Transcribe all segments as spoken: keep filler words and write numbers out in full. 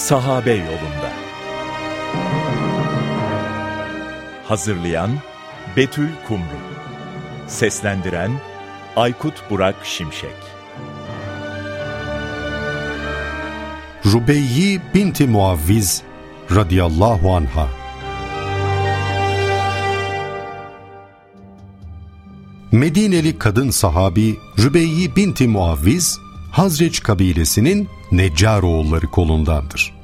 Sahabe yolunda. Hazırlayan Betül Kumru. Seslendiren Aykut Burak Şimşek. Rubeyyi binti Muavviz radıyallahu anha. Medineli kadın sahabi Rübeyyi binti Muavviz, Hazreç kabilesinin Neccar oğulları kolundandır.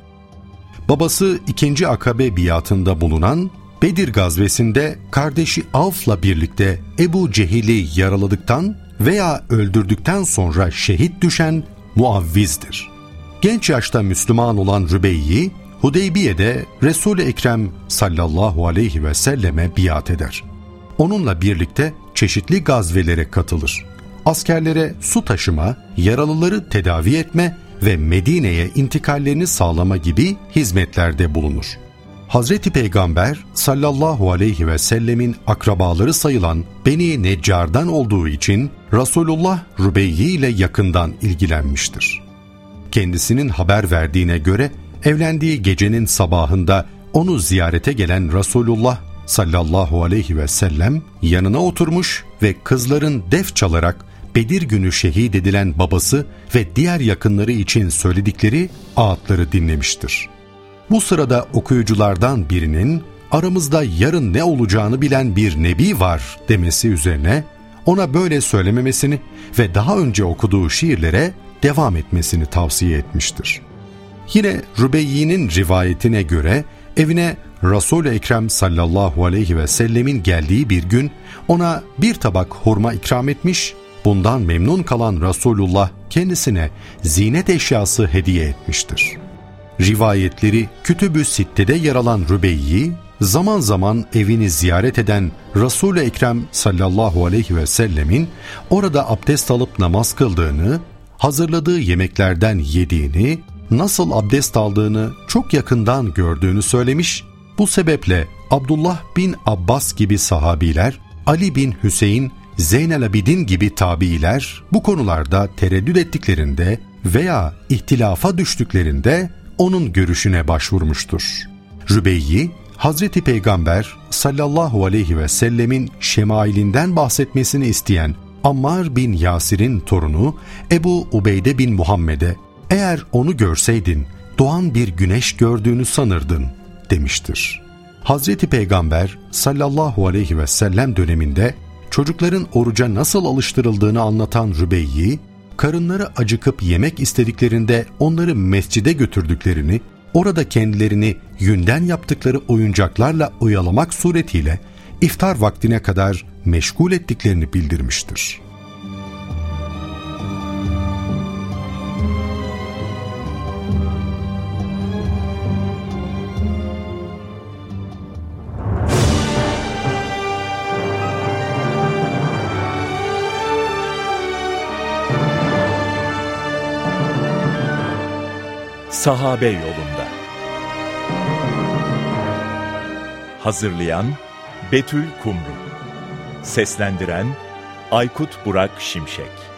Babası ikinci Akabe biatında bulunan Bedir gazvesinde kardeşi Avf'la birlikte Ebu Cehil'i yaraladıktan veya öldürdükten sonra şehit düşen Muavviz'dir. Genç yaşta Müslüman olan Rübeyyi, Hudeybiye'de Resul-i Ekrem sallallahu aleyhi ve selleme biat eder. Onunla birlikte çeşitli gazvelere katılır. Askerlere su taşıma, yaralıları tedavi etme ve Medine'ye intikallerini sağlama gibi hizmetlerde bulunur. Hazreti Peygamber sallallahu aleyhi ve sellemin akrabaları sayılan Beni Neccar'dan olduğu için Resulullah Rübeyyi ile yakından ilgilenmiştir. Kendisinin haber verdiğine göre evlendiği gecenin sabahında onu ziyarete gelen Resulullah sallallahu aleyhi ve sellem yanına oturmuş ve kızların def çalarak Bedir günü şehit edilen babası ve diğer yakınları için söyledikleri ağıtları dinlemiştir. Bu sırada okuyuculardan birinin aramızda yarın ne olacağını bilen bir nebi var demesi üzerine ona böyle söylememesini ve daha önce okuduğu şiirlere devam etmesini tavsiye etmiştir. Yine Rübeyyi'nin rivayetine göre evine Resul-i Ekrem sallallahu aleyhi ve sellemin geldiği bir gün ona bir tabak hurma ikram etmiş, bundan memnun kalan Resulullah kendisine zinet eşyası hediye etmiştir. Rivayetleri Kütüb-ü Sitte'de yer alan Rübeyyi, zaman zaman evini ziyaret eden Resul-i Ekrem sallallahu aleyhi ve sellemin orada abdest alıp namaz kıldığını, hazırladığı yemeklerden yediğini, nasıl abdest aldığını çok yakından gördüğünü söylemiş. Bu sebeple Abdullah bin Abbas gibi sahabiler, Ali bin Hüseyin, Zeynel Abidin gibi tabiiler bu konularda tereddüt ettiklerinde veya ihtilafa düştüklerinde onun görüşüne başvurmuştur. Rübeyyi, Hazreti Peygamber sallallahu aleyhi ve sellemin şemailinden bahsetmesini isteyen Ammar bin Yasir'in torunu Ebu Ubeyde bin Muhammed'e "Eğer onu görseydin doğan bir güneş gördüğünü sanırdın" demiştir. Hazreti Peygamber sallallahu aleyhi ve sellem döneminde çocukların oruca nasıl alıştırıldığını anlatan Rübeyyi, karınları acıkıp yemek istediklerinde onları mescide götürdüklerini, orada kendilerini yünden yaptıkları oyuncaklarla oyalamak suretiyle iftar vaktine kadar meşgul ettiklerini bildirmiştir. Sahabe yolunda. Hazırlayan Betül Kumru. Seslendiren Aykut Burak Şimşek.